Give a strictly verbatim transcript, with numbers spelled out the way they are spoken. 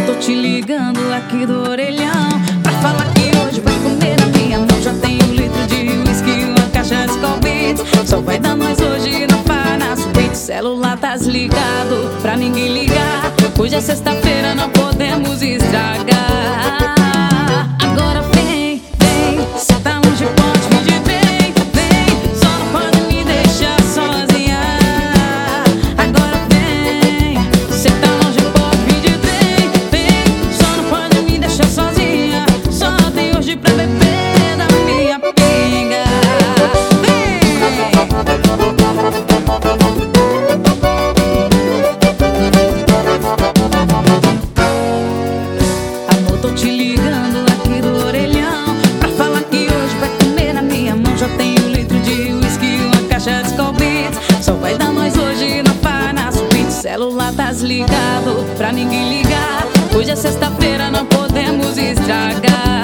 Tô te ligando aqui do orelhão pra falar que hoje vai comer na minha mão. Já tem um litro de whisky, uma caixa de Skol Beats. Só vai dar nós hoje na Farna Suite. Celular tá desligado pra ninguém ligar. Hoje é sexta-feira, não podemos estragar. Agora vem, vem, cê tá longe, pode pedir, vem, vem. Só não pode me deixar sozinha. Agora vem, cê tá longe, pode pedir, vem, vem. Só não pode me deixar sozinha. Só tem hoje pra beber da minha pinga. Amor, tô te ligando aqui do orelhão pra falar que hoje vai comer na minha mão. Já tem um litro de whisky, uma caixa de Skol Beats. Só vai dar nós hoje na Farna Suite. Celular tá desligado pra ninguém ligar. Hoje é sexta-feira, não podemos estragar.